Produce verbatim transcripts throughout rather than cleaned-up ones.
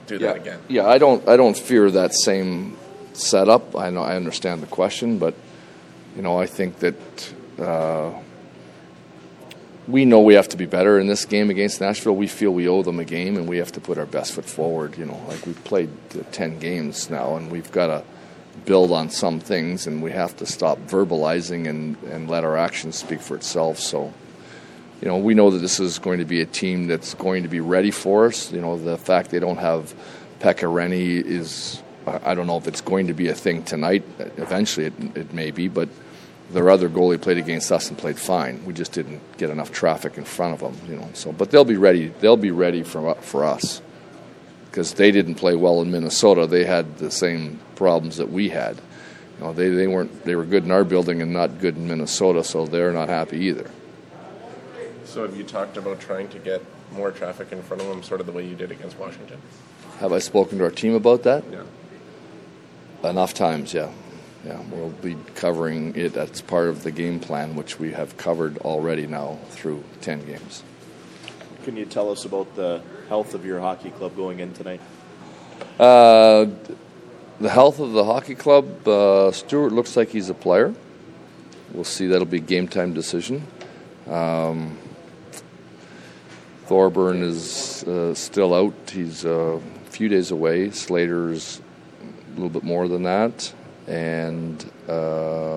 do yeah, that again. Yeah, I don't I don't fear that same setup. I know I understand the question, but you know I think that uh, we know we have to be better in this game against Nashville. We feel we owe them a game, and we have to put our best foot forward. You know, like we've played uh, ten games now, and we've got to build on some things, and we have to stop verbalizing and, and let our actions speak for itself. So, you know, we know that this is going to be a team that's going to be ready for us. You know, the fact they don't have Pekka Rinne is, I don't know if it's going to be a thing tonight. Eventually it, it may be, but their other goalie played against us and played fine. We just didn't get enough traffic in front of them, you know. So, but they'll be ready. They'll be ready for for us. Because they didn't play well in Minnesota, they had the same problems that we had. You know, they they weren't they were good in our building and not good in Minnesota, so they're not happy either. So have you talked about trying to get more traffic in front of them, sort of the way you did against Washington? Have I spoken to our team about that? Yeah. Enough times, yeah. Yeah, we'll be covering it as part of the game plan, which we have covered already now through ten games. Can you tell us about the health of your hockey club going in tonight? Uh, the health of the hockey club, uh, Stewart looks like he's a player. We'll see. That'll be a game time decision. Um, Thorburn is uh, still out. He's uh, a few days away. Slater's a little bit more than that. And uh,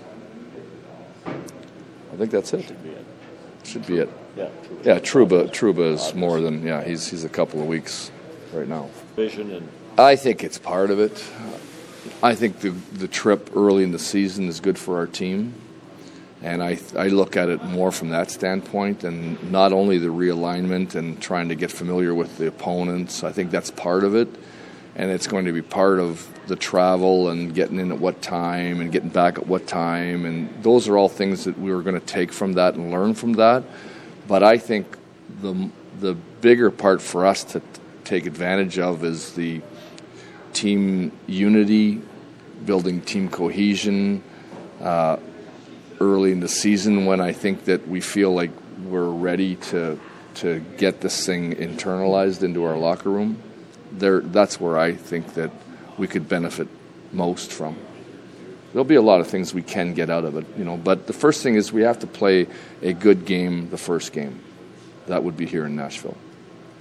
I think that's it. Should be it. Should be it. Yeah, Trouba. Yeah, Trouba. Trouba is more than yeah. He's he's a couple of weeks right now. Vision and I think it's part of it. I think the the trip early in the season is good for our team, and I I look at it more from that standpoint, and not only the realignment and trying to get familiar with the opponents. I think that's part of it, and it's going to be part of the travel and getting in at what time and getting back at what time, and those are all things that we were going to take from that and learn from that. But I think the the bigger part for us to t- take advantage of is the team unity, building team cohesion uh, early in the season when I think that we feel like we're ready to to get this thing internalized into our locker room. There, that's where I think that we could benefit most from. There'll be a lot of things we can get out of it, you know. But the first thing is we have to play a good game the first game. That would be here in Nashville.